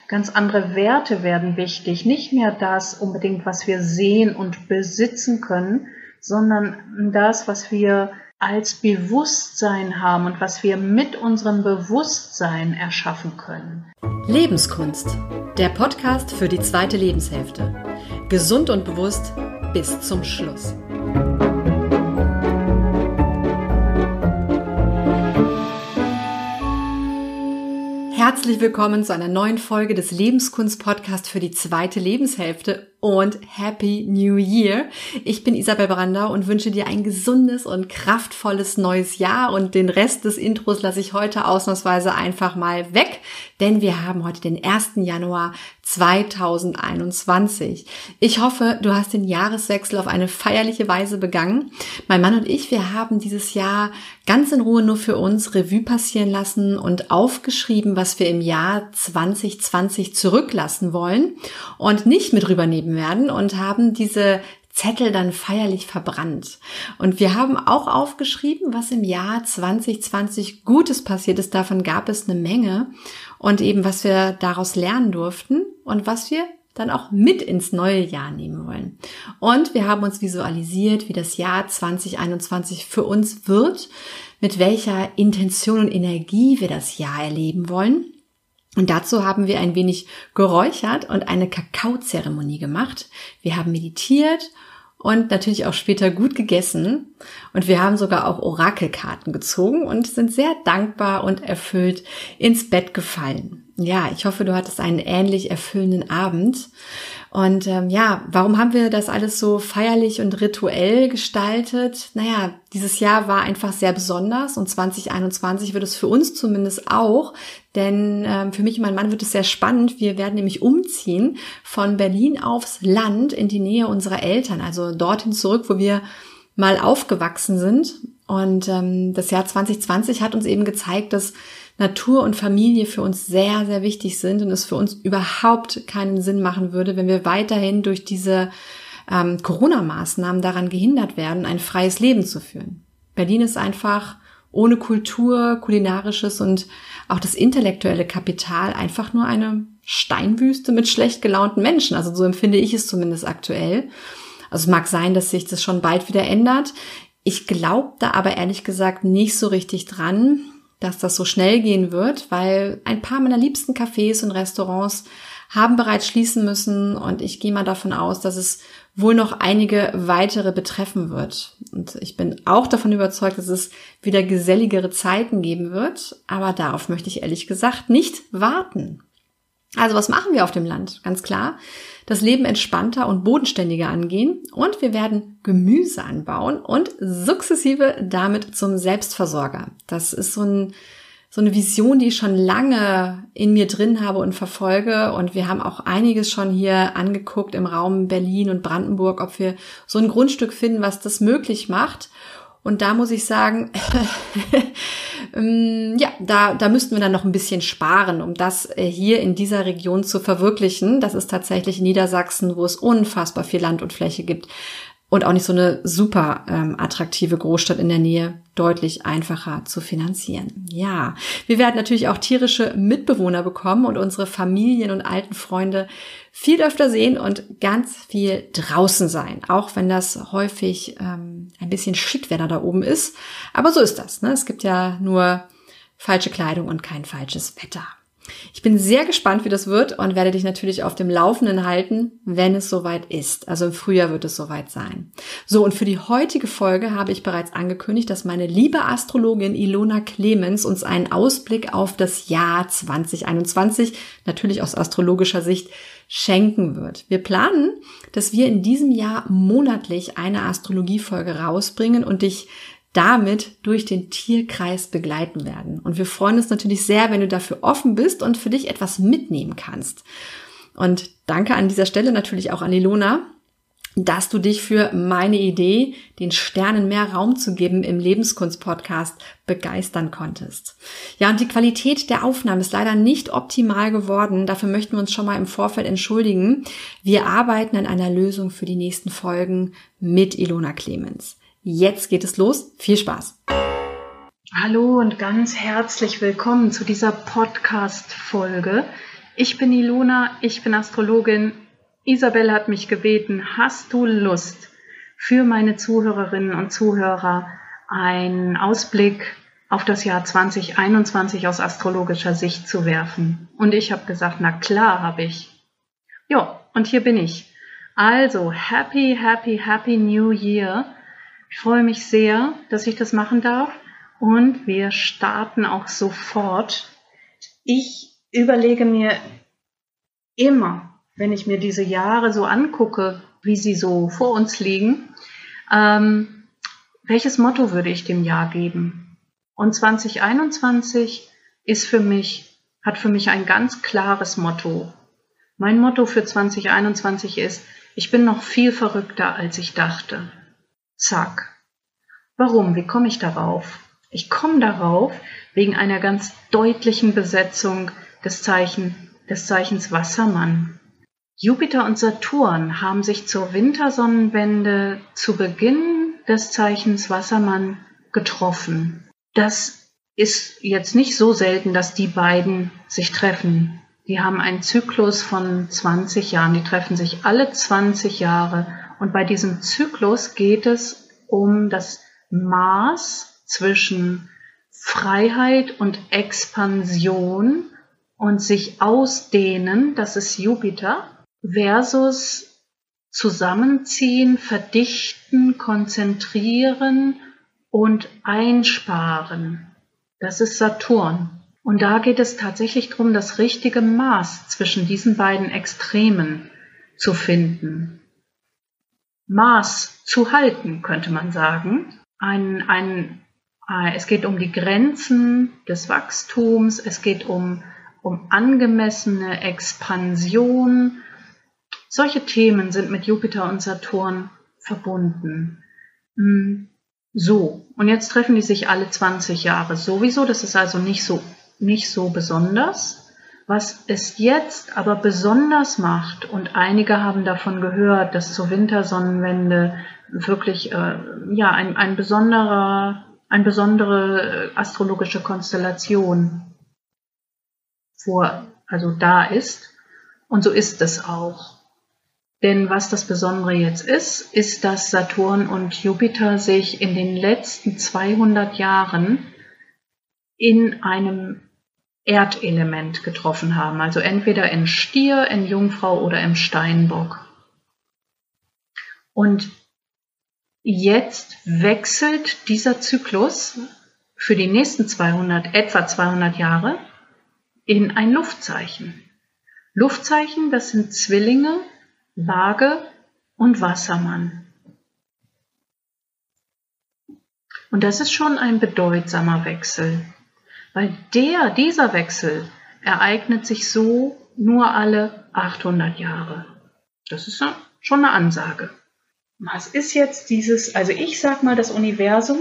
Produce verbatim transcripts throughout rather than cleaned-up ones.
Ganz andere Werte werden wichtig. Nicht mehr das unbedingt, was wir sehen und besitzen können, sondern das, was wir als Bewusstsein haben und was wir mit unserem Bewusstsein erschaffen können. Lebenskunst, der Podcast für die zweite Lebenshälfte. Gesund und bewusst bis zum Schluss. Herzlich willkommen zu einer neuen Folge des Lebenskunst-Podcasts für die zweite Lebenshälfte und Happy New Year. Ich bin Isabel Brandau und wünsche dir ein gesundes und kraftvolles neues Jahr, und den Rest des Intros lasse ich heute ausnahmsweise einfach mal weg, denn wir haben heute den ersten Januar zweitausendeinundzwanzig. Ich hoffe, du hast den Jahreswechsel auf eine feierliche Weise begangen. Mein Mann und ich, wir haben dieses Jahr ganz in Ruhe nur für uns Revue passieren lassen und aufgeschrieben, was wir im Jahr zwanzig zwanzig zurücklassen wollen und nicht mit rübernehmen werden, und haben diese Zettel dann feierlich verbrannt. Und wir haben auch aufgeschrieben, was im Jahr zwanzig zwanzig Gutes passiert ist. Davon gab es eine Menge, und eben was wir daraus lernen durften und was wir dann auch mit ins neue Jahr nehmen wollen. Und wir haben uns visualisiert, wie das Jahr zwanzig einundzwanzig für uns wird, mit welcher Intention und Energie wir das Jahr erleben wollen. Und dazu haben wir ein wenig geräuchert und eine Kakaozeremonie gemacht. Wir haben meditiert und natürlich auch später gut gegessen. Und wir haben sogar auch Orakelkarten gezogen und sind sehr dankbar und erfüllt ins Bett gefallen. Ja, ich hoffe, du hattest einen ähnlich erfüllenden Abend. Und ähm, ja, warum haben wir das alles so feierlich und rituell gestaltet? Naja, dieses Jahr war einfach sehr besonders, und zwanzig einundzwanzig wird es für uns zumindest auch, denn ähm, für mich und meinen Mann wird es sehr spannend. Wir werden nämlich umziehen von Berlin aufs Land in die Nähe unserer Eltern, also dorthin zurück, wo wir mal aufgewachsen sind. Und ähm, das Jahr zwanzig zwanzig hat uns eben gezeigt, dass Natur und Familie für uns sehr, sehr wichtig sind und es für uns überhaupt keinen Sinn machen würde, wenn wir weiterhin durch diese ähm, Corona-Maßnahmen daran gehindert werden, ein freies Leben zu führen. Berlin ist einfach ohne Kultur, kulinarisches und auch das intellektuelle Kapital einfach nur eine Steinwüste mit schlecht gelaunten Menschen. Also so empfinde ich es zumindest aktuell. Also es mag sein, dass sich das schon bald wieder ändert. Ich glaube da aber ehrlich gesagt nicht so richtig dran, dass das so schnell gehen wird, weil ein paar meiner liebsten Cafés und Restaurants haben bereits schließen müssen, und ich gehe mal davon aus, dass es wohl noch einige weitere betreffen wird. Und ich bin auch davon überzeugt, dass es wieder geselligere Zeiten geben wird, aber darauf möchte ich ehrlich gesagt nicht warten. Also was machen wir auf dem Land? Ganz klar, das Leben entspannter und bodenständiger angehen, und wir werden Gemüse anbauen und sukzessive damit zum Selbstversorger. Das ist so, ein, so eine Vision, die ich schon lange in mir drin habe und verfolge, und wir haben auch einiges schon hier angeguckt im Raum Berlin und Brandenburg, ob wir so ein Grundstück finden, was das möglich macht. Und da muss ich sagen, ähm, ja, da, da müssten wir dann noch ein bisschen sparen, um das äh, hier in dieser Region zu verwirklichen. Das ist tatsächlich Niedersachsen, wo es unfassbar viel Land und Fläche gibt und auch nicht so eine super ähm, attraktive Großstadt in der Nähe, deutlich einfacher zu finanzieren. Ja, wir werden natürlich auch tierische Mitbewohner bekommen und unsere Familien und alten Freunde viel öfter sehen und ganz viel draußen sein, auch wenn das häufig ähm, ein bisschen Shitwetter da oben ist. Aber so ist das, ne? Es gibt ja nur falsche Kleidung und kein falsches Wetter. Ich bin sehr gespannt, wie das wird, und werde dich natürlich auf dem Laufenden halten, wenn es soweit ist. Also im Frühjahr wird es soweit sein. So, und für die heutige Folge habe ich bereits angekündigt, dass meine liebe Astrologin Ilona Clemens uns einen Ausblick auf das Jahr zwanzig einundzwanzig, natürlich aus astrologischer Sicht, schenken wird. Wir planen, dass wir in diesem Jahr monatlich eine Astrologiefolge rausbringen und dich damit durch den Tierkreis begleiten werden. Und wir freuen uns natürlich sehr, wenn du dafür offen bist und für dich etwas mitnehmen kannst. Und danke an dieser Stelle natürlich auch an Ilona, dass du dich für meine Idee, den Sternen mehr Raum zu geben im Lebenskunst-Podcast, begeistern konntest. Ja, und die Qualität der Aufnahme ist leider nicht optimal geworden. Dafür möchten wir uns schon mal im Vorfeld entschuldigen. Wir arbeiten an einer Lösung für die nächsten Folgen mit Ilona Clemens. Jetzt geht es los. Viel Spaß! Hallo und ganz herzlich willkommen zu dieser Podcast-Folge. Ich bin Ilona, ich bin Astrologin. Isabel hat mich gebeten, hast du Lust, für meine Zuhörerinnen und Zuhörer einen Ausblick auf das Jahr zwanzig einundzwanzig aus astrologischer Sicht zu werfen? Und ich habe gesagt, na klar habe ich. Ja, und hier bin ich. Also, happy, happy, happy New Year. Ich freue mich sehr, dass ich das machen darf. Und wir starten auch sofort. Ich überlege mir immer, wenn ich mir diese Jahre so angucke, wie sie so vor uns liegen, ähm, welches Motto würde ich dem Jahr geben? Und zwanzig einundzwanzig ist für mich, hat für mich ein ganz klares Motto. Mein Motto für zwanzig einundzwanzig ist, ich bin noch viel verrückter, als ich dachte. Zack. Warum? Wie komme ich darauf? Ich komme darauf wegen einer ganz deutlichen Besetzung des, Zeichen, des Zeichens Wassermann. Jupiter und Saturn haben sich zur Wintersonnenwende zu Beginn des Zeichens Wassermann getroffen. Das ist jetzt nicht so selten, dass die beiden sich treffen. Die haben einen Zyklus von zwanzig Jahren, die treffen sich alle zwanzig Jahre. Und bei diesem Zyklus geht es um das Maß zwischen Freiheit und Expansion und sich ausdehnen, das ist Jupiter, versus zusammenziehen, verdichten, konzentrieren und einsparen. Das ist Saturn. Und da geht es tatsächlich darum, das richtige Maß zwischen diesen beiden Extremen zu finden. Maß zu halten, könnte man sagen. Ein, ein, äh, es geht um die Grenzen des Wachstums, es geht um, um angemessene Expansion. Solche Themen sind mit Jupiter und Saturn verbunden. So, und jetzt treffen die sich alle zwanzig Jahre sowieso, das ist also nicht so, nicht so besonders. Was es jetzt aber besonders macht, und einige haben davon gehört, dass zur Wintersonnenwende wirklich äh, ja, ein, ein besonderer, eine besondere astrologische Konstellation vor, also da ist. Und so ist es auch. Denn was das Besondere jetzt ist, ist, dass Saturn und Jupiter sich in den letzten zweihundert Jahren in einem Erdelement getroffen haben. Also entweder in Stier, in Jungfrau oder im Steinbock. Und jetzt wechselt dieser Zyklus für die nächsten zweihundert, etwa zweihundert Jahre in ein Luftzeichen. Luftzeichen, das sind Zwillinge, Waage und Wassermann. Und das ist schon ein bedeutsamer Wechsel, weil der, dieser Wechsel ereignet sich so nur alle achthundert Jahre. Das ist schon eine Ansage. Was ist jetzt dieses, also ich sag mal, das Universum,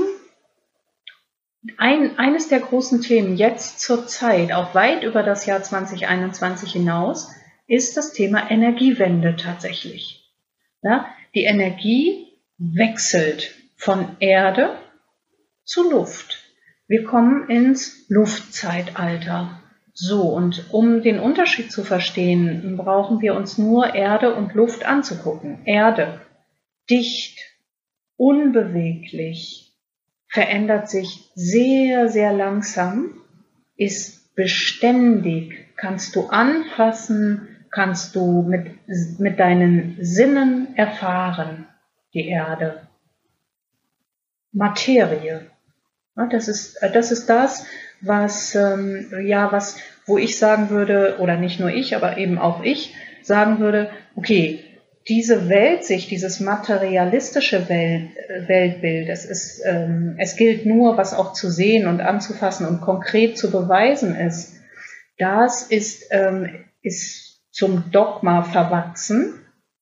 ein, eines der großen Themen jetzt zur Zeit, auch weit über das Jahr zwanzig einundzwanzig hinaus, ist das Thema Energiewende tatsächlich. Ja, die Energie wechselt von Erde zu Luft. Wir kommen ins Luftzeitalter. So, und um den Unterschied zu verstehen, brauchen wir uns nur Erde und Luft anzugucken. Erde, dicht, unbeweglich, verändert sich sehr, sehr langsam, ist beständig, kannst du anfassen, kannst du mit, mit deinen Sinnen erfahren, die Erde. Materie. Ja, das ist, das ist das, was, ähm, ja, was, wo ich sagen würde, oder nicht nur ich, aber eben auch ich, sagen würde, okay, diese Weltsicht, dieses materialistische Welt, Weltbild, es ist, ähm, es gilt nur, was auch zu sehen und anzufassen und konkret zu beweisen ist, das ist, ähm, ist zum Dogma verwachsen.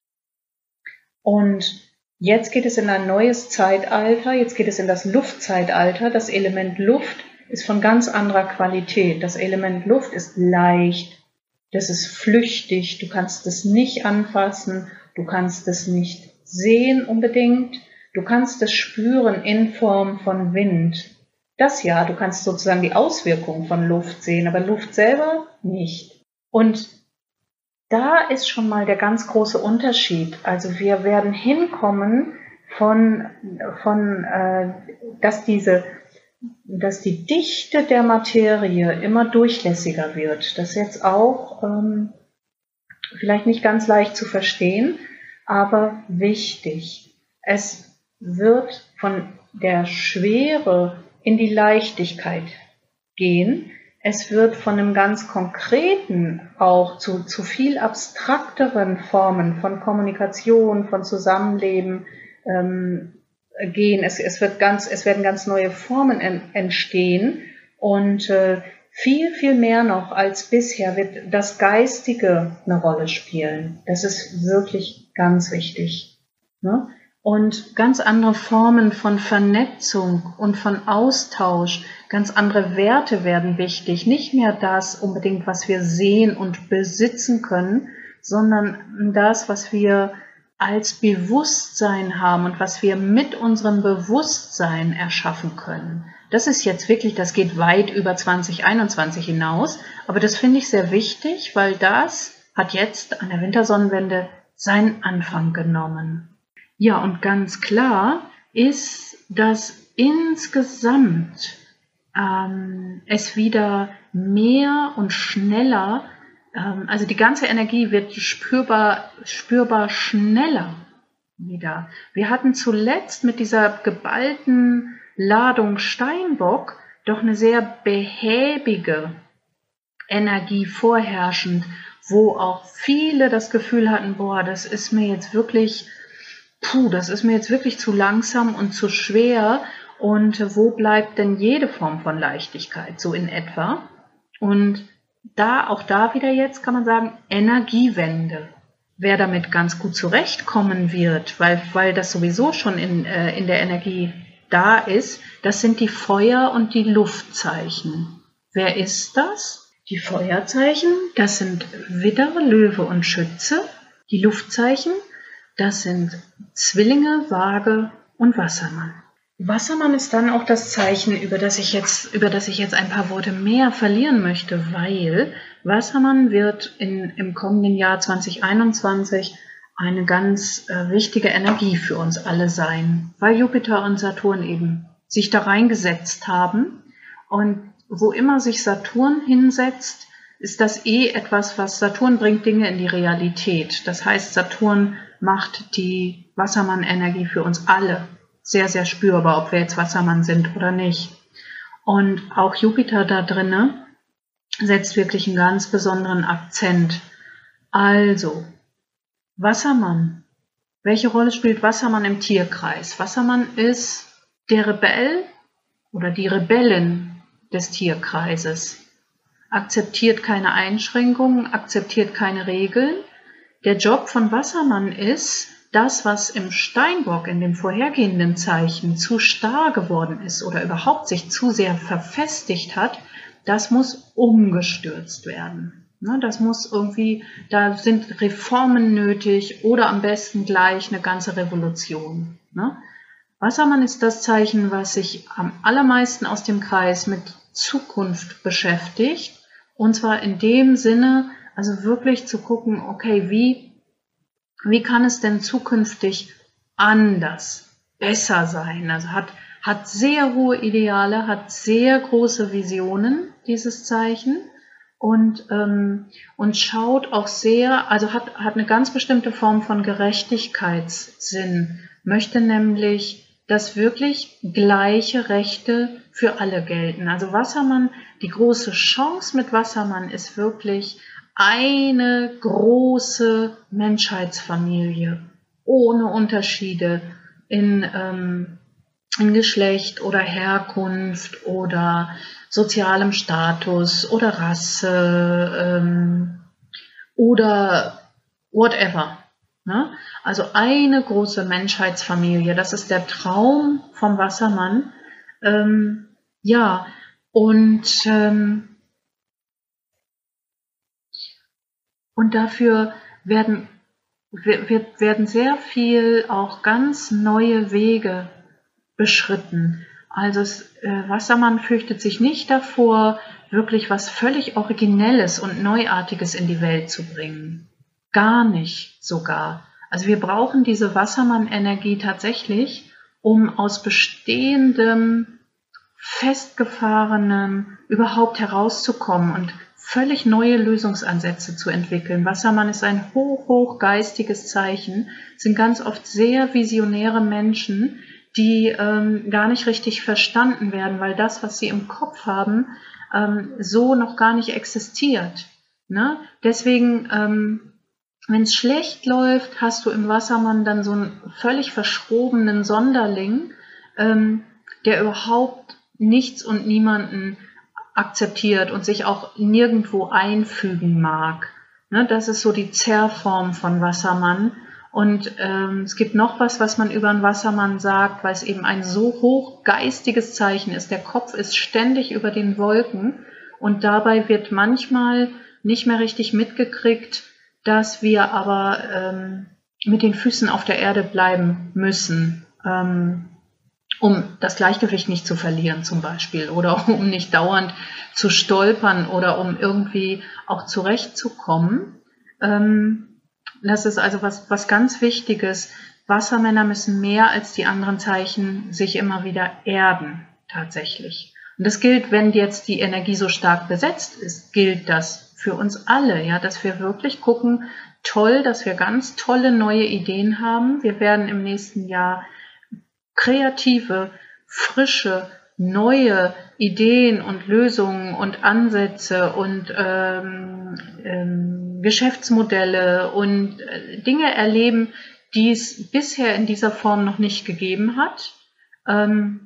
Und jetzt geht es in ein neues Zeitalter, jetzt geht es in das Luftzeitalter. Das Element Luft ist von ganz anderer Qualität. Das Element Luft ist leicht, das ist flüchtig, du kannst es nicht anfassen, du kannst es nicht sehen unbedingt, du kannst es spüren in Form von Wind. Das ja, du kannst sozusagen die Auswirkungen von Luft sehen, aber Luft selber nicht. Und da ist schon mal der ganz große Unterschied. Also wir werden hinkommen von, von äh, dass diese, dass die Dichte der Materie immer durchlässiger wird. Das ist jetzt auch ähm, vielleicht nicht ganz leicht zu verstehen, aber wichtig. Es wird von der Schwere in die Leichtigkeit gehen. Es wird von einem ganz konkreten auch zu, zu viel abstrakteren Formen von Kommunikation, von Zusammenleben ähm, gehen. Es, es, wird ganz, es werden ganz neue Formen en, entstehen und äh, viel, viel mehr noch als bisher wird das Geistige eine Rolle spielen. Das ist wirklich ganz wichtig, ne? Und ganz andere Formen von Vernetzung und von Austausch, ganz andere Werte werden wichtig. Nicht mehr das unbedingt, was wir sehen und besitzen können, sondern das, was wir als Bewusstsein haben und was wir mit unserem Bewusstsein erschaffen können. Das ist jetzt wirklich, das geht weit über zwanzig einundzwanzig hinaus, aber das finde ich sehr wichtig, weil das hat jetzt an der Wintersonnenwende seinen Anfang genommen. Ja, und ganz klar ist, dass insgesamt ähm, es wieder mehr und schneller, ähm, also die ganze Energie wird spürbar, spürbar schneller wieder. Wir hatten zuletzt mit dieser geballten Ladung Steinbock doch eine sehr behäbige Energie vorherrschend, wo auch viele das Gefühl hatten, boah, das ist mir jetzt wirklich... Puh, das ist mir jetzt wirklich zu langsam und zu schwer und wo bleibt denn jede Form von Leichtigkeit, so in etwa? Und da, auch da wieder jetzt kann man sagen, Energiewende. Wer damit ganz gut zurechtkommen wird, weil, weil das sowieso schon in, äh, in der Energie da ist, das sind die Feuer- und die Luftzeichen. Wer ist das? Die Feuerzeichen, das sind Widder, Löwe und Schütze. Die Luftzeichen, das sind Zwillinge, Waage und Wassermann. Wassermann ist dann auch das Zeichen, über das ich jetzt, über das ich jetzt ein paar Worte mehr verlieren möchte, weil Wassermann wird in, im kommenden Jahr zwanzig einundzwanzig eine ganz äh, wichtige Energie für uns alle sein, weil Jupiter und Saturn eben sich da reingesetzt haben. Und wo immer sich Saturn hinsetzt, ist das eh etwas, was Saturn bringt Dinge in die Realität. Das heißt, Saturn macht die Wassermann-Energie für uns alle sehr, sehr spürbar, ob wir jetzt Wassermann sind oder nicht. Und auch Jupiter da drinne setzt wirklich einen ganz besonderen Akzent. Also, Wassermann. Welche Rolle spielt Wassermann im Tierkreis? Wassermann ist der Rebell oder die Rebellin des Tierkreises. Akzeptiert keine Einschränkungen, akzeptiert keine Regeln. Der Job von Wassermann ist, das, was im Steinbock, in dem vorhergehenden Zeichen, zu starr geworden ist oder überhaupt sich zu sehr verfestigt hat, das muss umgestürzt werden. Das muss irgendwie, da sind Reformen nötig oder am besten gleich eine ganze Revolution. Wassermann ist das Zeichen, was sich am allermeisten aus dem Kreis mit Zukunft beschäftigt. Und zwar in dem Sinne, also wirklich zu gucken, okay, wie, wie kann es denn zukünftig anders, besser sein? Also hat, hat sehr hohe Ideale, hat sehr große Visionen, dieses Zeichen, und, ähm, und schaut auch sehr, also hat, hat eine ganz bestimmte Form von Gerechtigkeitssinn, möchte nämlich, dass wirklich gleiche Rechte für alle gelten. Also Wassermann, die große Chance mit Wassermann ist wirklich eine große Menschheitsfamilie, ohne Unterschiede in, ähm, in Geschlecht oder Herkunft oder sozialem Status oder Rasse ähm, oder whatever. Ne? Also eine große Menschheitsfamilie, das ist der Traum vom Wassermann. Ähm, ja, und ähm, Und dafür werden, wird, werden sehr viel auch ganz neue Wege beschritten. Also es, äh, Wassermann fürchtet sich nicht davor, wirklich was völlig Originelles und Neuartiges in die Welt zu bringen. gar nicht sogar. Also wir brauchen diese Wassermann-Energie tatsächlich, um aus bestehendem, festgefahrenem überhaupt herauszukommen und völlig neue Lösungsansätze zu entwickeln. Wassermann ist ein hoch, hoch geistiges Zeichen, sind ganz oft sehr visionäre Menschen, die ähm, gar nicht richtig verstanden werden, weil das, was sie im Kopf haben, ähm, so noch gar nicht existiert. Ne? Deswegen, ähm, wenn es schlecht läuft, hast du im Wassermann dann so einen völlig verschrobenen Sonderling, ähm, der überhaupt nichts und niemanden akzeptiert und sich auch nirgendwo einfügen mag. Ne, das ist so die Zerrform von Wassermann. Und ähm, es gibt noch was, was man über einen Wassermann sagt, weil es eben ein so hoch geistiges Zeichen ist. Der Kopf ist ständig über den Wolken und dabei wird manchmal nicht mehr richtig mitgekriegt, dass wir aber ähm, mit den Füßen auf der Erde bleiben müssen. Ähm, um das Gleichgewicht nicht zu verlieren zum Beispiel oder um nicht dauernd zu stolpern oder um irgendwie auch zurechtzukommen. Ähm, das ist also was, was ganz Wichtiges. Wassermänner müssen mehr als die anderen Zeichen sich immer wieder erden, tatsächlich. Und das gilt, wenn jetzt die Energie so stark besetzt ist, gilt das für uns alle, ja, dass wir wirklich gucken, toll, dass wir ganz tolle neue Ideen haben. Wir werden im nächsten Jahr kreative, frische, neue Ideen und Lösungen und Ansätze und ähm, ähm, Geschäftsmodelle und äh, Dinge erleben, die es bisher in dieser Form noch nicht gegeben hat. Ähm,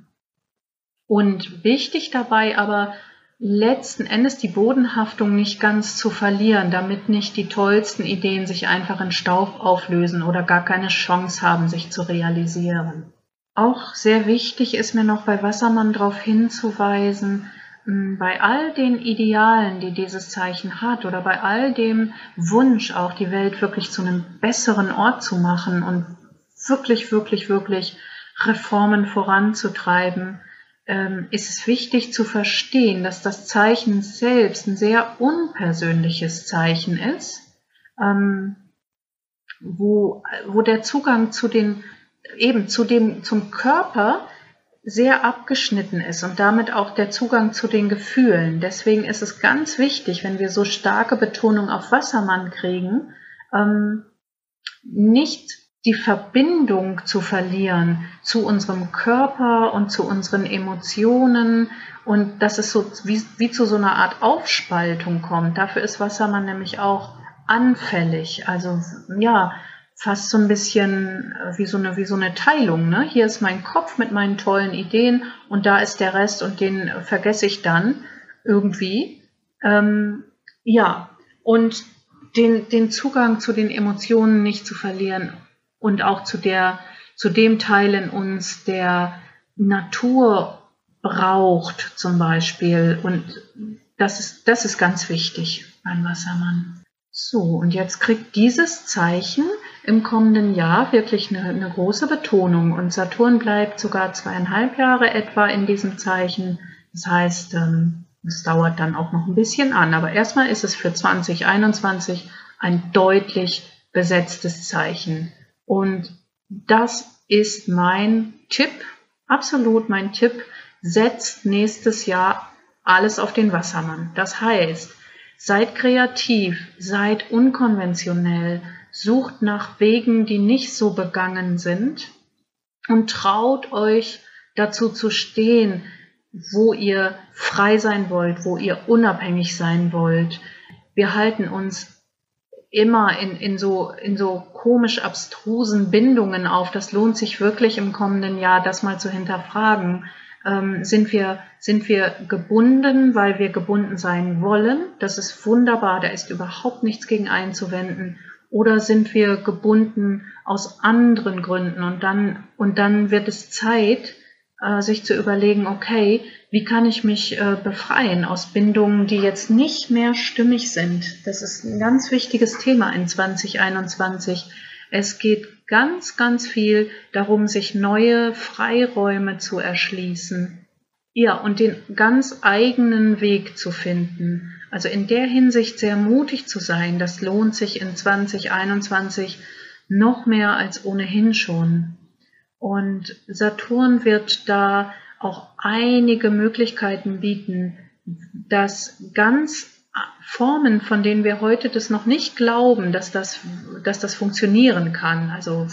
und wichtig dabei aber letzten Endes die Bodenhaftung nicht ganz zu verlieren, damit nicht die tollsten Ideen sich einfach in Staub auflösen oder gar keine Chance haben, sich zu realisieren. Auch sehr wichtig ist mir noch bei Wassermann darauf hinzuweisen, bei all den Idealen, die dieses Zeichen hat oder bei all dem Wunsch, auch die Welt wirklich zu einem besseren Ort zu machen und wirklich, wirklich, wirklich Reformen voranzutreiben, ist es wichtig zu verstehen, dass das Zeichen selbst ein sehr unpersönliches Zeichen ist, wo, wo der Zugang zu den eben zu dem, zum Körper sehr abgeschnitten ist und damit auch der Zugang zu den Gefühlen. Deswegen ist es ganz wichtig, wenn wir so starke Betonung auf Wassermann kriegen, ähm, nicht die Verbindung zu verlieren zu unserem Körper und zu unseren Emotionen und dass es so wie, wie zu so einer Art Aufspaltung kommt. Dafür ist Wassermann nämlich auch anfällig. Also ja, fast so ein bisschen wie so eine, wie so eine Teilung. Ne? Hier ist mein Kopf mit meinen tollen Ideen und da ist der Rest und den vergesse ich dann irgendwie. Ähm, ja, und den, den Zugang zu den Emotionen nicht zu verlieren und auch zu, der, zu dem Teil in uns, der Natur braucht zum Beispiel. Und das ist, das ist ganz wichtig beim Wassermann. So, und jetzt kriegt dieses Zeichen im kommenden Jahr wirklich eine, eine große Betonung und Saturn bleibt sogar zweieinhalb Jahre etwa in diesem Zeichen. Das heißt, es dauert dann auch noch ein bisschen an, aber erstmal ist es für zwanzig einundzwanzig ein deutlich besetztes Zeichen. Und das ist mein Tipp, absolut mein Tipp, setzt nächstes Jahr alles auf den Wassermann. Das heißt, seid kreativ, seid unkonventionell, sucht nach Wegen, die nicht so begangen sind und traut euch dazu zu stehen, wo ihr frei sein wollt, wo ihr unabhängig sein wollt. Wir halten uns immer in, in, so, in so komisch abstrusen Bindungen auf. Das lohnt sich wirklich im kommenden Jahr, das mal zu hinterfragen. Ähm, sind wir, sind wir gebunden, weil wir gebunden sein wollen? Das ist wunderbar, da ist überhaupt nichts gegen einzuwenden. Oder sind wir gebunden aus anderen Gründen? Und dann, und dann wird es Zeit, äh, sich zu überlegen, okay, wie kann ich mich äh, befreien aus Bindungen, die jetzt nicht mehr stimmig sind? Das ist ein ganz wichtiges Thema in zwanzig einundzwanzig. Es geht ganz, ganz viel darum, sich neue Freiräume zu erschließen. Ja, und den ganz eigenen Weg zu finden. Also in der Hinsicht sehr mutig zu sein, das lohnt sich in zwanzig einundzwanzig noch mehr als ohnehin schon. Und Saturn wird da auch einige Möglichkeiten bieten, dass ganz Formen, von denen wir heute das noch nicht glauben, dass das, dass das funktionieren kann, also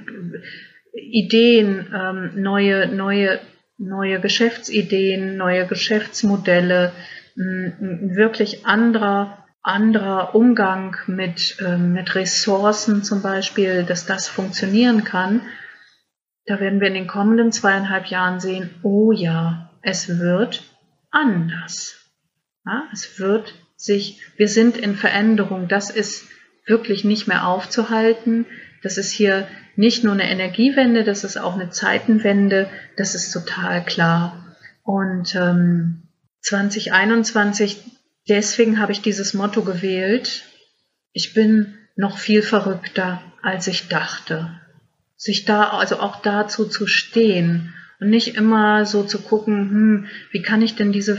Ideen, ähm, neue, neue, neue Geschäftsideen, neue Geschäftsmodelle, ein wirklich anderer, anderer Umgang mit, ähm, mit Ressourcen zum Beispiel, dass das funktionieren kann. Da werden wir in den kommenden zweieinhalb Jahren sehen, oh ja, es wird anders. Ja, es wird sich, wir sind in Veränderung, das ist wirklich nicht mehr aufzuhalten. Das ist hier nicht nur eine Energiewende, das ist auch eine Zeitenwende, das ist total klar. Und ähm, zwanzig einundzwanzig, deswegen habe ich dieses Motto gewählt, ich bin noch viel verrückter, als ich dachte. Sich da, also auch dazu zu stehen und nicht immer so zu gucken, hm, wie kann ich denn diese,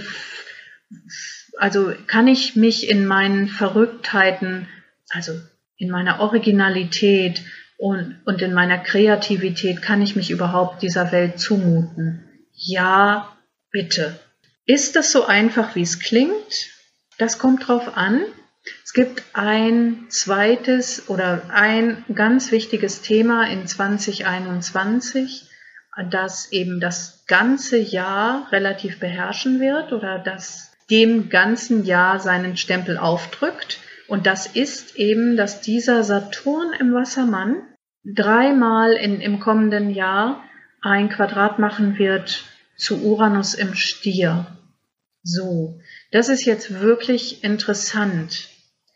also kann ich mich in meinen Verrücktheiten, also in meiner Originalität und, und in meiner Kreativität, kann ich mich überhaupt dieser Welt zumuten? Ja, bitte. Ist das so einfach, wie es klingt? Das kommt drauf an. Es gibt ein zweites oder ein ganz wichtiges Thema in zwanzig einundzwanzig, das eben das ganze Jahr relativ beherrschen wird oder das dem ganzen Jahr seinen Stempel aufdrückt. Und das ist eben, dass dieser Saturn im Wassermann dreimal in, im kommenden Jahr ein Quadrat machen wird zu Uranus im Stier. So, das ist jetzt wirklich interessant.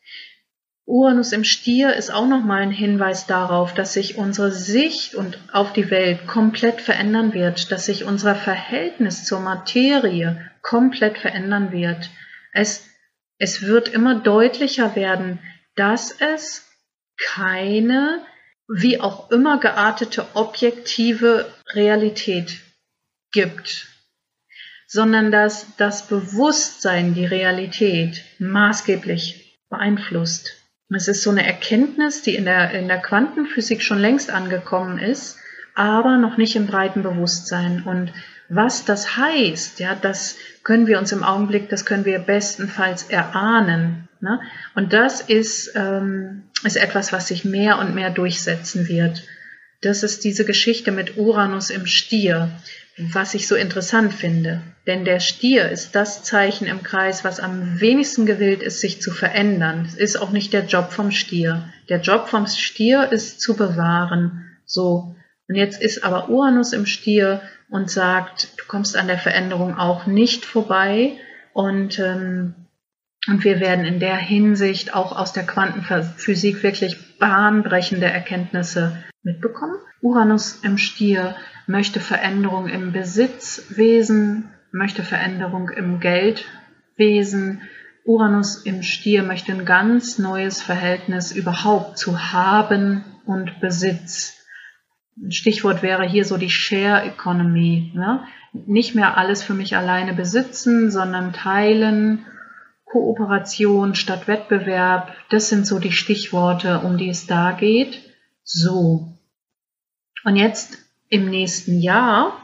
Uranus im Stier ist auch nochmal ein Hinweis darauf, dass sich unsere Sicht und auf die Welt komplett verändern wird, dass sich unser Verhältnis zur Materie komplett verändern wird. Es, es wird immer deutlicher werden, dass es keine, wie auch immer geartete, objektive Realität gibt, sondern dass das Bewusstsein die Realität maßgeblich beeinflusst. Es ist so eine Erkenntnis, die in der, in der Quantenphysik schon längst angekommen ist, aber noch nicht im breiten Bewusstsein. Und was das heißt, ja, das können wir uns im Augenblick, das können wir bestenfalls erahnen. Ne? Und das ist, ähm, ist etwas, was sich mehr und mehr durchsetzen wird. Das ist diese Geschichte mit Uranus im Stier, was ich so interessant finde. Denn der Stier ist das Zeichen im Kreis, was am wenigsten gewillt ist, sich zu verändern. Es ist auch nicht der Job vom Stier. Der Job vom Stier ist zu bewahren. So. Und jetzt ist aber Uranus im Stier und sagt, du kommst an der Veränderung auch nicht vorbei. Und, ähm, und wir werden in der Hinsicht auch aus der Quantenphysik wirklich bahnbrechende Erkenntnisse mitbekommen. Uranus im Stier möchte Veränderung im Besitzwesen, möchte Veränderung im Geldwesen. Uranus im Stier möchte ein ganz neues Verhältnis überhaupt zu Haben und Besitz. Ein Stichwort wäre hier so die Share Economy. Ne? Nicht mehr alles für mich alleine besitzen, sondern teilen, Kooperation statt Wettbewerb. Das sind so die Stichworte, um die es da geht. So. Und jetzt im nächsten Jahr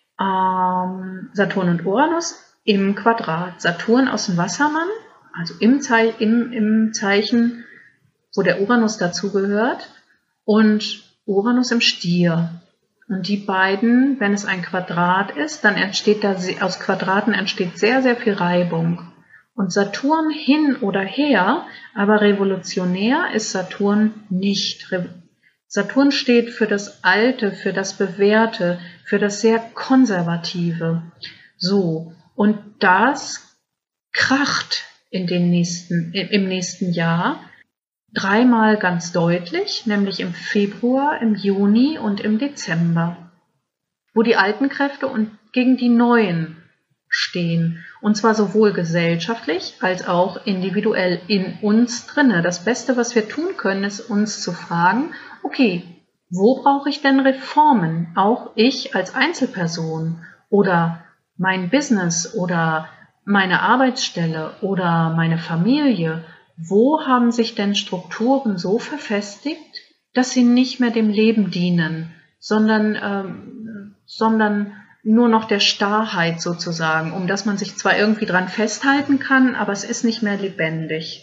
ähm, Saturn und Uranus im Quadrat. Saturn aus dem Wassermann, also im, Zei im, im Zeichen, wo der Uranus dazugehört, und Uranus im Stier. Und die beiden, wenn es ein Quadrat ist, dann entsteht da, aus Quadraten entsteht sehr, sehr viel Reibung. Und Saturn hin oder her, aber revolutionär ist Saturn nicht. Saturn steht für das Alte, für das Bewährte, für das sehr Konservative. So, und das kracht in den nächsten, im nächsten Jahr dreimal ganz deutlich, nämlich im Februar, im Juni und im Dezember, wo die alten Kräfte und gegen die neuen stehen. Und zwar sowohl gesellschaftlich als auch individuell in uns drinne. Das Beste, was wir tun können, ist uns zu fragen, okay, wo brauche ich denn Reformen? Auch ich als Einzelperson oder mein Business oder meine Arbeitsstelle oder meine Familie, wo haben sich denn Strukturen so verfestigt, dass sie nicht mehr dem Leben dienen, sondern, ähm, sondern nur noch der Starrheit sozusagen, um dass man sich zwar irgendwie dran festhalten kann, aber es ist nicht mehr lebendig.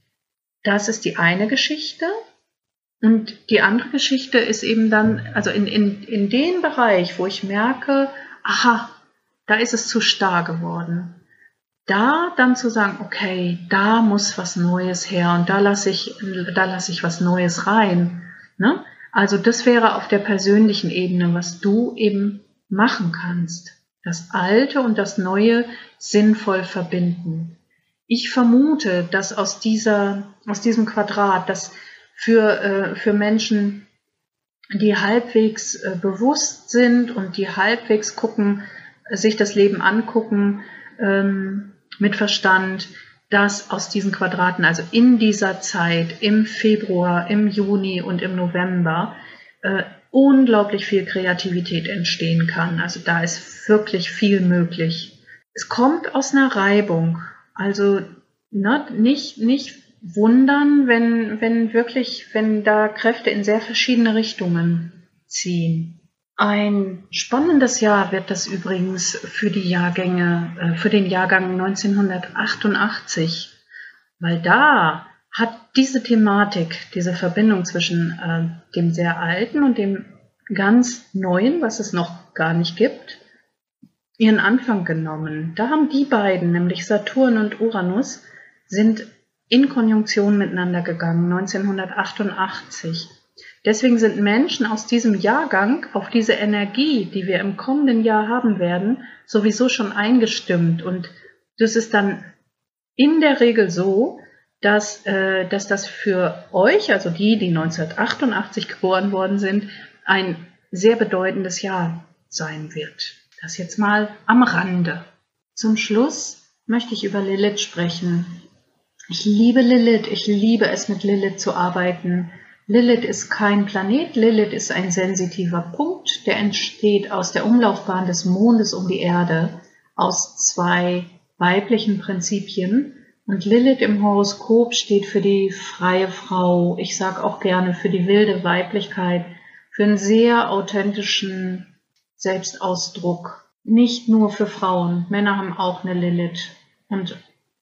Das ist die eine Geschichte. Und die andere Geschichte ist eben dann, also in, in, in dem Bereich, wo ich merke, aha, da ist es zu starr geworden. Da dann zu sagen, okay, da muss was Neues her und da lasse ich, da lasse ich was Neues rein. Ne? Also das wäre auf der persönlichen Ebene, was du eben machen kannst. Das Alte und das Neue sinnvoll verbinden. Ich vermute, dass aus dieser, aus diesem Quadrat, dass für, äh, für Menschen, die halbwegs äh, bewusst sind und die halbwegs gucken, äh, sich das Leben angucken, ähm, mit Verstand, dass aus diesen Quadraten, also in dieser Zeit, im Februar, im Juni und im November, äh, unglaublich viel Kreativität entstehen kann. Also da ist wirklich viel möglich. Es kommt aus einer Reibung. Also ne, nicht, nicht wundern, wenn, wenn wirklich, wenn da Kräfte in sehr verschiedene Richtungen ziehen. Ein spannendes Jahr wird das übrigens für die Jahrgänge, für den Jahrgang neunzehnhundertachtundachtzig, weil da hat diese Thematik, diese Verbindung zwischen äh, dem sehr Alten und dem ganz Neuen, was es noch gar nicht gibt, ihren Anfang genommen. Da haben die beiden, nämlich Saturn und Uranus, sind in Konjunktion miteinander gegangen, neunzehnhundertachtundachtzig. Deswegen sind Menschen aus diesem Jahrgang auf diese Energie, die wir im kommenden Jahr haben werden, sowieso schon eingestimmt. Und das ist dann in der Regel so, dass, äh, dass das für euch, also die, die neunzehnhundertachtundachtzig geboren worden sind, ein sehr bedeutendes Jahr sein wird. Das jetzt mal am Rande. Zum Schluss möchte ich über Lilith sprechen. Ich liebe Lilith, ich liebe es, mit Lilith zu arbeiten. Lilith ist kein Planet, Lilith ist ein sensitiver Punkt, der entsteht aus der Umlaufbahn des Mondes um die Erde, aus zwei weiblichen Prinzipien. Und Lilith im Horoskop steht für die freie Frau, ich sage auch gerne für die wilde Weiblichkeit, für einen sehr authentischen Selbstausdruck. Nicht nur für Frauen, Männer haben auch eine Lilith und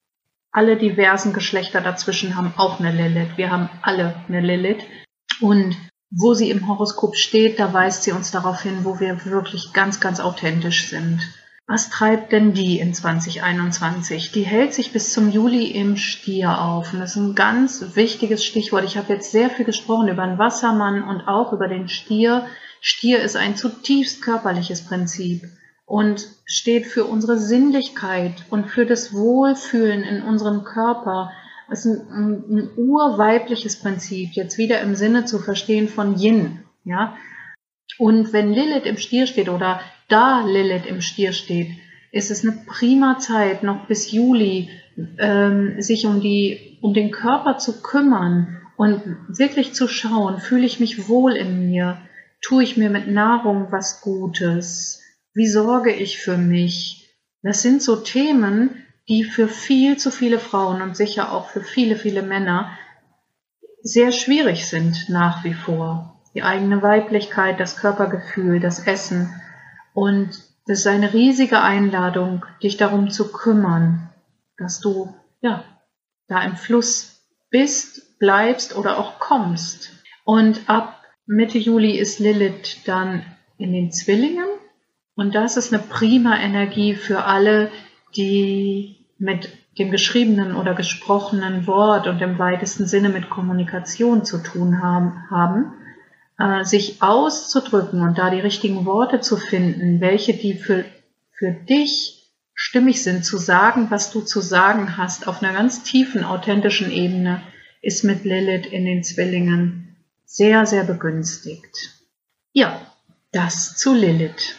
alle diversen Geschlechter dazwischen haben auch eine Lilith. Wir haben alle eine Lilith. Und wo sie im Horoskop steht, da weist sie uns darauf hin, wo wir wirklich ganz, ganz authentisch sind. Was treibt denn die in zwanzig einundzwanzig? Die hält sich bis zum Juli im Stier auf. Und das ist ein ganz wichtiges Stichwort. Ich habe jetzt sehr viel gesprochen über den Wassermann und auch über den Stier. Stier ist ein zutiefst körperliches Prinzip und steht für unsere Sinnlichkeit und für das Wohlfühlen in unserem Körper. Es ist ein, ein, ein urweibliches Prinzip, jetzt wieder im Sinne zu verstehen von Yin. Ja? Und wenn Lilith im Stier steht oder da Lilith im Stier steht, ist es eine prima Zeit, noch bis Juli, ähm, sich um, die, um den Körper zu kümmern und wirklich zu schauen, fühle ich mich wohl in mir, tue ich mir mit Nahrung was Gutes, wie sorge ich für mich. Das sind so Themen, die für viel zu viele Frauen und sicher auch für viele, viele Männer sehr schwierig sind nach wie vor. Die eigene Weiblichkeit, das Körpergefühl, das Essen. Und das ist eine riesige Einladung, dich darum zu kümmern, dass du ja da im Fluss bist, bleibst oder auch kommst. Und ab Mitte Juli ist Lilith dann in den Zwillingen. Und das ist eine prima Energie für alle, die mit dem geschriebenen oder gesprochenen Wort und im weitesten Sinne mit Kommunikation zu tun haben, haben äh, sich auszudrücken und da die richtigen Worte zu finden, welche die für, für dich stimmig sind, zu sagen, was du zu sagen hast, auf einer ganz tiefen, authentischen Ebene, ist mit Lilith in den Zwillingen sehr, sehr begünstigt. Ja, das zu Lilith.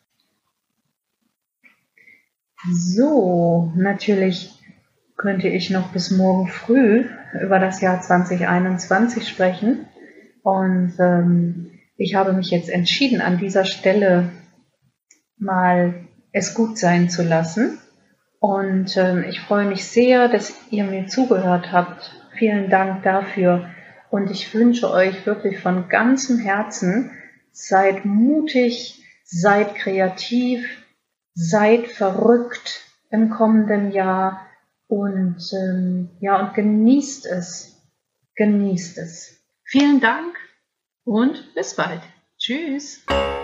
So, natürlich könnte ich noch bis morgen früh über das Jahr zwanzig einundzwanzig sprechen. Und ähm, ich habe mich jetzt entschieden, an dieser Stelle mal es gut sein zu lassen Und ähm, ich freue mich sehr, dass ihr mir zugehört habt. Vielen Dank dafür. Und ich wünsche euch wirklich von ganzem Herzen, seid mutig, seid kreativ, seid verrückt im kommenden Jahr und ähm, ja und genießt es, genießt es. Vielen Dank und bis bald. Tschüss.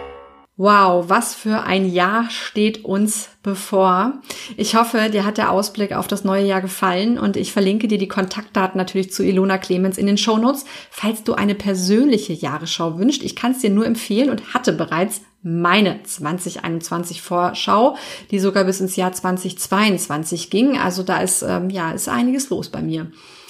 Wow, was für ein Jahr steht uns bevor. Ich hoffe, dir hat der Ausblick auf das neue Jahr gefallen und ich verlinke dir die Kontaktdaten natürlich zu Ilona Clemens in den Shownotes, falls du eine persönliche Jahresschau wünschst. Ich kann es dir nur empfehlen und hatte bereits meine zwanzig einundzwanzig Vorschau, die sogar bis ins Jahr zwanzig zweiundzwanzig ging. Also da ist ähm, ja ist einiges los bei mir.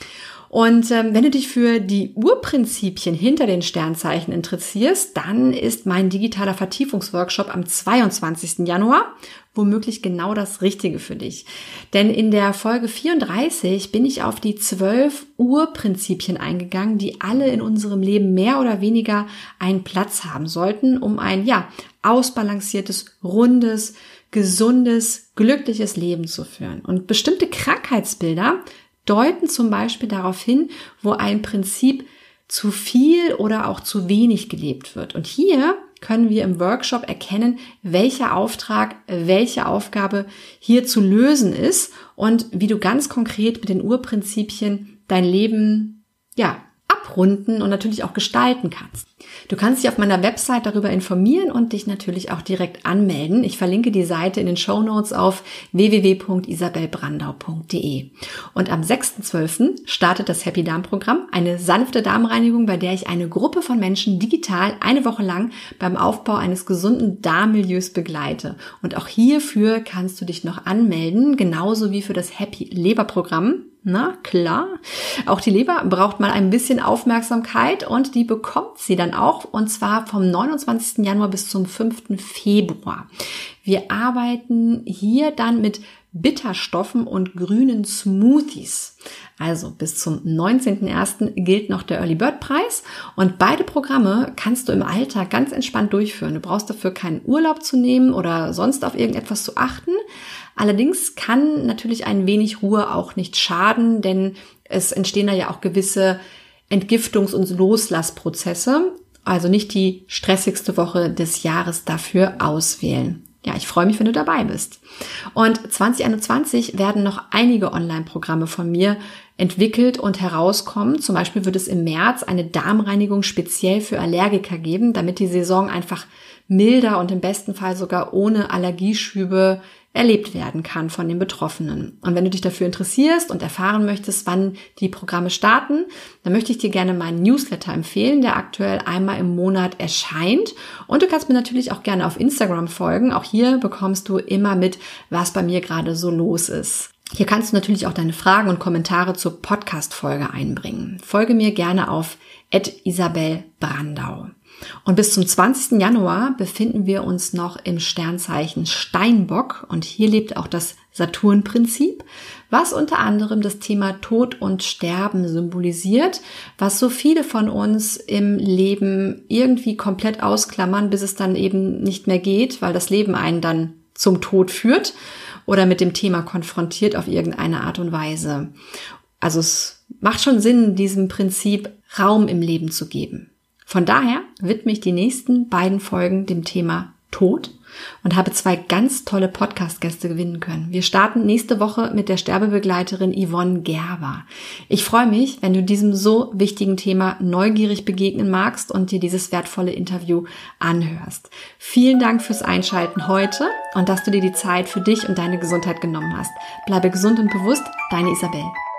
Und ähm, wenn du dich für die Urprinzipien hinter den Sternzeichen interessierst, dann ist mein digitaler Vertiefungsworkshop am zweiundzwanzigsten Januar womöglich genau das Richtige für dich. Denn in der Folge vierunddreißig bin ich auf die zwölf Urprinzipien eingegangen, die alle in unserem Leben mehr oder weniger einen Platz haben sollten, um ein ja ausbalanciertes, rundes, gesundes, glückliches Leben zu führen. Und bestimmte Krankheitsbilder deuten zum Beispiel darauf hin, wo ein Prinzip zu viel oder auch zu wenig gelebt wird. Und hier können wir im Workshop erkennen, welcher Auftrag, welche Aufgabe hier zu lösen ist und wie du ganz konkret mit den Urprinzipien dein Leben, ja, abrunden und natürlich auch gestalten kannst. Du kannst dich auf meiner Website darüber informieren und dich natürlich auch direkt anmelden. Ich verlinke die Seite in den Shownotes auf w w w punkt isabel brandau punkt d e. Und am sechsten zwölften startet das Happy Darm Programm, eine sanfte Darmreinigung, bei der ich eine Gruppe von Menschen digital eine Woche lang beim Aufbau eines gesunden Darmmilieus begleite. Und auch hierfür kannst du dich noch anmelden, genauso wie für das Happy Leber Programm. Na klar, auch die Leber braucht mal ein bisschen Aufmerksamkeit und die bekommt sie dann auch, und zwar vom neunundzwanzigsten Januar bis zum fünften Februar. Wir arbeiten hier dann mit Bitterstoffen und grünen Smoothies. Also bis zum neunzehnten ersten gilt noch der Early Bird Preis und beide Programme kannst du im Alltag ganz entspannt durchführen. Du brauchst dafür keinen Urlaub zu nehmen oder sonst auf irgendetwas zu achten. Allerdings kann natürlich ein wenig Ruhe auch nicht schaden, denn es entstehen da ja auch gewisse Entgiftungs- und Loslassprozesse. Also nicht die stressigste Woche des Jahres dafür auswählen. Ja, ich freue mich, wenn du dabei bist. Und zwanzig einundzwanzig werden noch einige Online-Programme von mir entwickelt und herauskommen. Zum Beispiel wird es im März eine Darmreinigung speziell für Allergiker geben, damit die Saison einfach milder und im besten Fall sogar ohne Allergieschübe erlebt werden kann von den Betroffenen. Und wenn du dich dafür interessierst und erfahren möchtest, wann die Programme starten, dann möchte ich dir gerne meinen Newsletter empfehlen, der aktuell einmal im Monat erscheint. Und du kannst mir natürlich auch gerne auf Instagram folgen. Auch hier bekommst du immer mit, was bei mir gerade so los ist. Hier kannst du natürlich auch deine Fragen und Kommentare zur Podcast-Folge einbringen. Folge mir gerne auf at isabel brandau. Und bis zum zwanzigsten Januar befinden wir uns noch im Sternzeichen Steinbock und hier lebt auch das Saturn-Prinzip, was unter anderem das Thema Tod und Sterben symbolisiert, was so viele von uns im Leben irgendwie komplett ausklammern, bis es dann eben nicht mehr geht, weil das Leben einen dann zum Tod führt oder mit dem Thema konfrontiert auf irgendeine Art und Weise. Also es macht schon Sinn, diesem Prinzip Raum im Leben zu geben. Von daher widme ich die nächsten beiden Folgen dem Thema Tod und habe zwei ganz tolle Podcast-Gäste gewinnen können. Wir starten nächste Woche mit der Sterbebegleiterin Yvonne Gerber. Ich freue mich, wenn du diesem so wichtigen Thema neugierig begegnen magst und dir dieses wertvolle Interview anhörst. Vielen Dank fürs Einschalten heute und dass du dir die Zeit für dich und deine Gesundheit genommen hast. Bleibe gesund und bewusst, deine Isabel.